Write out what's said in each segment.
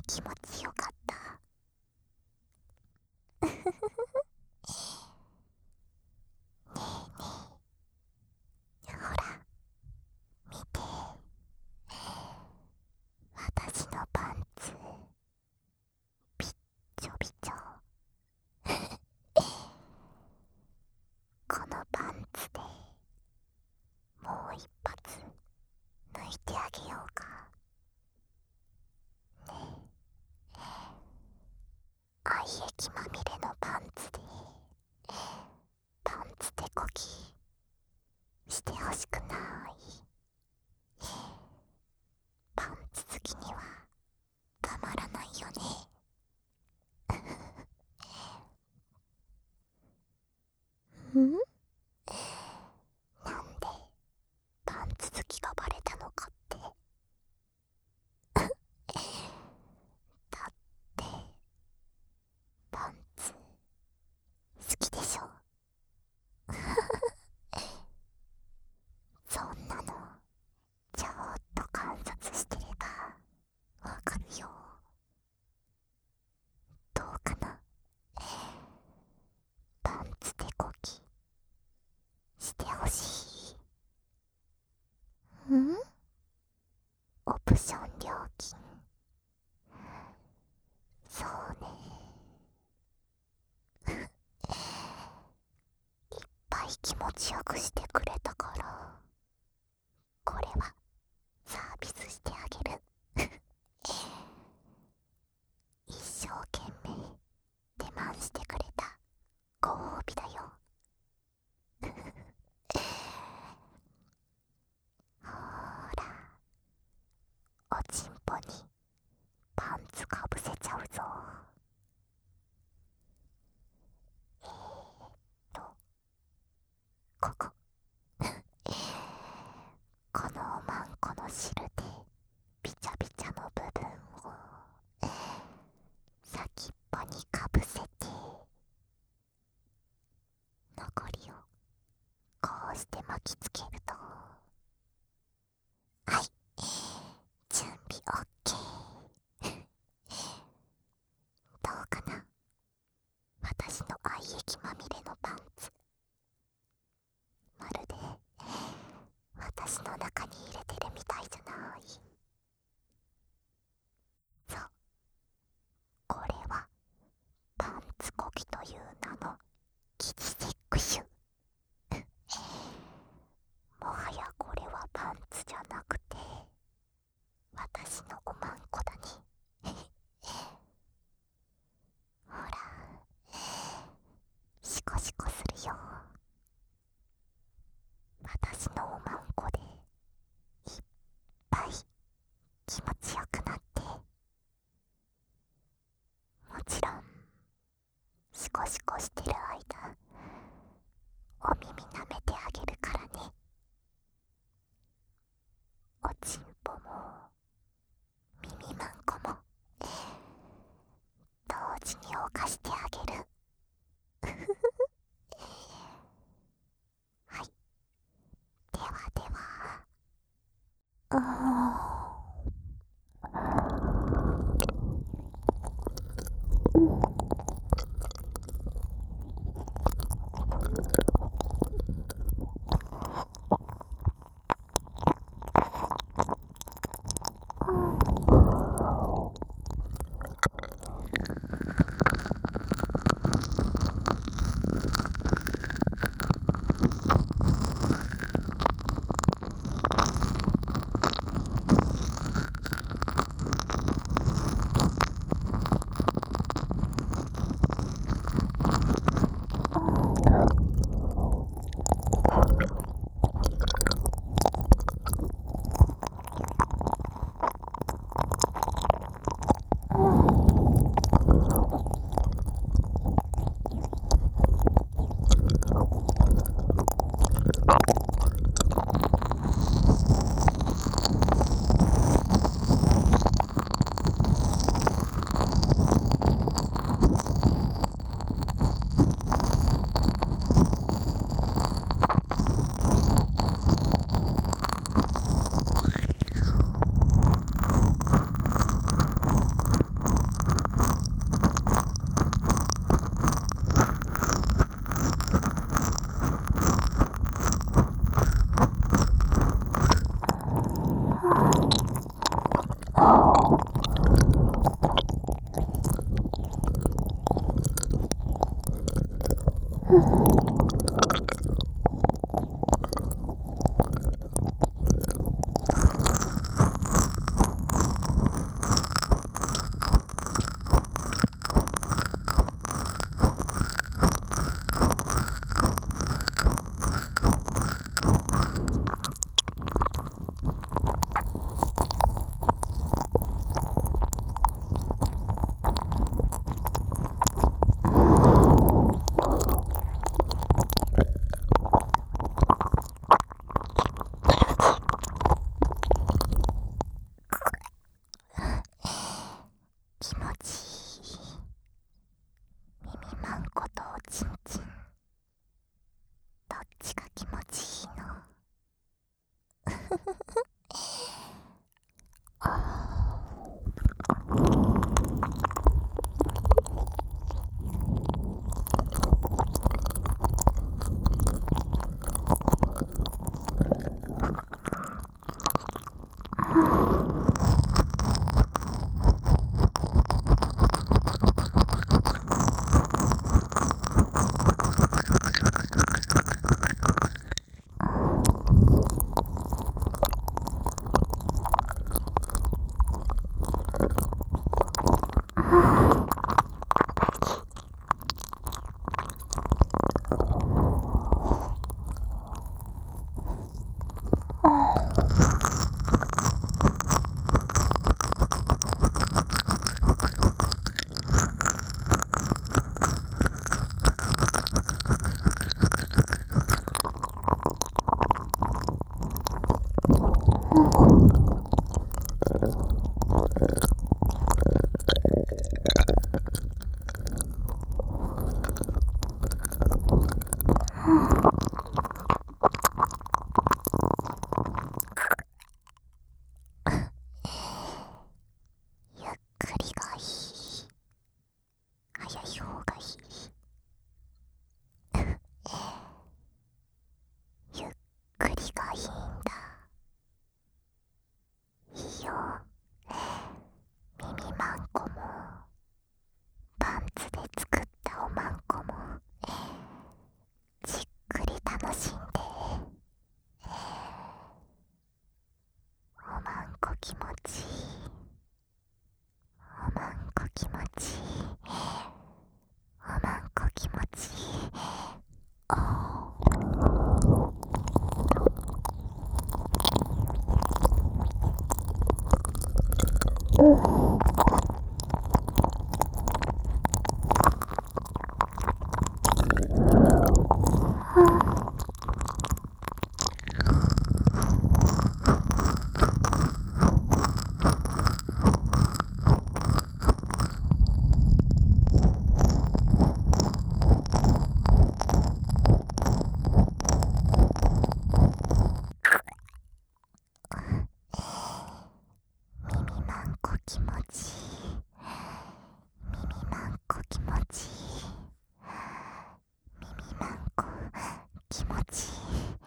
気持ちよかった。ねえねえ、ほら見て、私のパンツびっちょびちょ。このパンツでもう一発抜いてあげようかね。愛液まみれのパンツでパンツ手こぎしてほしくない？パンツ好きにはたまらないよね。ん？なんでパンツ好きがバレたのかって。だってパンツ好きでしょ。そんなのちょっと観察してればわかるよ。どうかな。パンツ手こぎしてほしい。オプション料金。そうね。いっぱい気持ちよくしてくれたからこれはサービスしてあげる。一生懸命手間してくれたご褒美だよ。ほーら、おちんぽにパンツかぶせちゃうぞ。とこここのおまんこの汁でびちゃびちゃの部分を先っぽにかぶせて、残りをこうして巻きつけると、はい、準備 OK。 どうかな。私の愛液まみれのパンツ、まるで私の中に入れてるみたいじゃない？そう、これはパンツこぎという名のキジセックシュ。もはやこれはパンツじゃなくて私のおまんこだね。ほら、シコシコするよ。私のおまんこでいっぱい気持ちよくなって、もちろんシコシコしてる間お耳舐めてあげるからね。おちんぽも耳まんこも同時に犯してあげる。はい、ではでは。 気持ちいい。耳まんことおちんちん、どっちが気持ちいいの？ゆっくりがいい。早い方がいい。ゆっくりがいいんだ。いいよ。耳まんこもパンツで作ったおまんこもじっくり楽しんで。おまんこ気持ちいい。おまんこ気持ちいい。おまんこ気持ちいい。耳まんこ気持ちいい。耳まんこ気持ちいい。耳まんこ気持ちいい。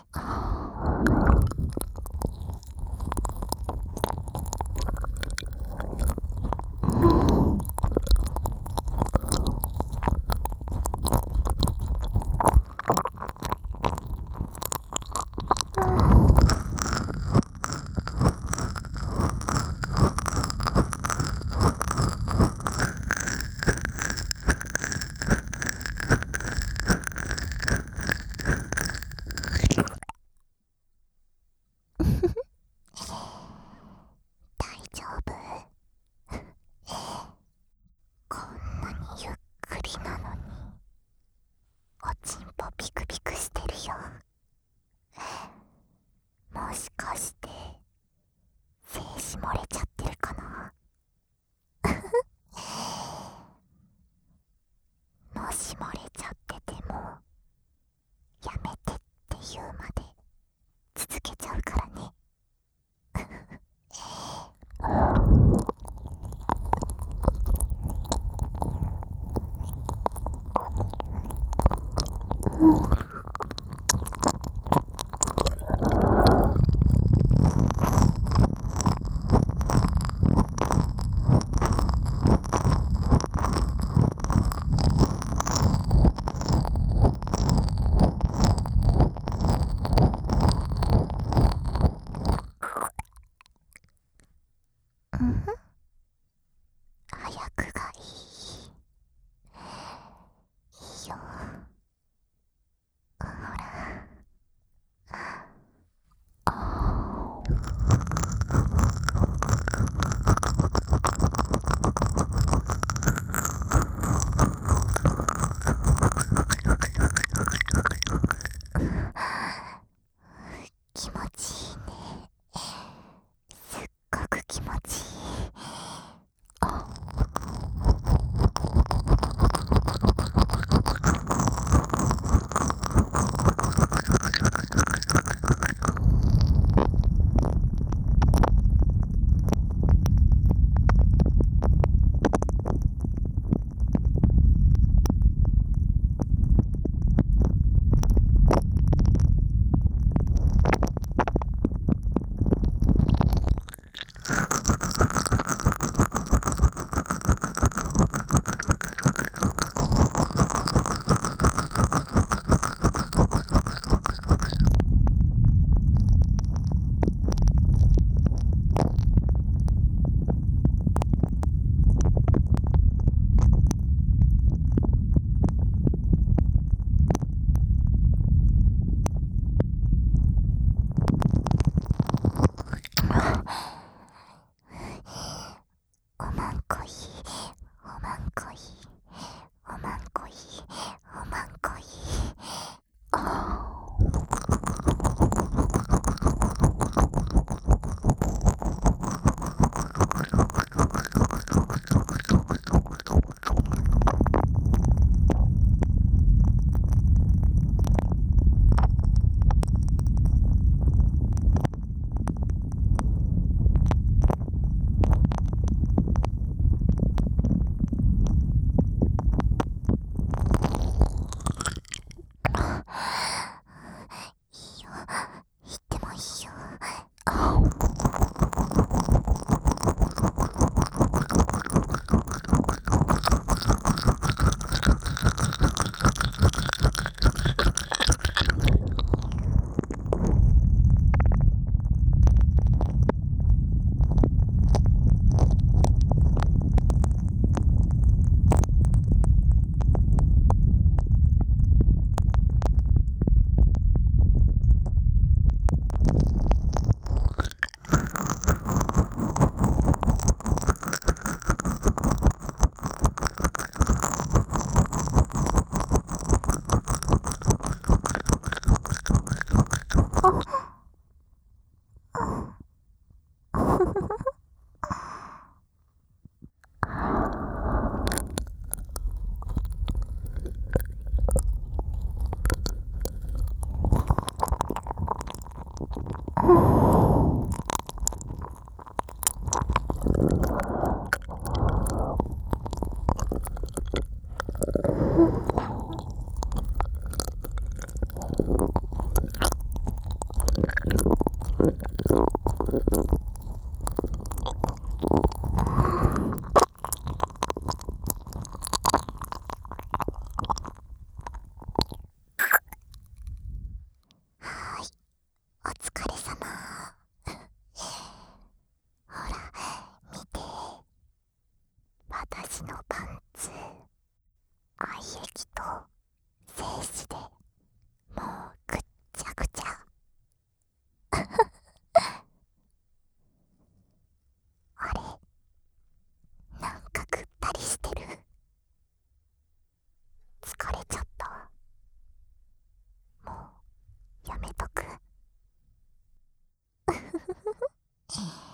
大丈夫？こんなにゆっくりなのにおちんぽピクピクしてるよ。もしかして精子漏れちゃってるかな？もし漏れちゃっててもやめてって言うまで続けちゃうからね。早くがいい。いいよ。ほら。気持ちいいね。すっごく気持ちいい。 私のパンツ愛液と精子でもうぐっちゃぐちゃ。あれ、なんかぐったりしてる。疲れちゃったわ。もうやめとく。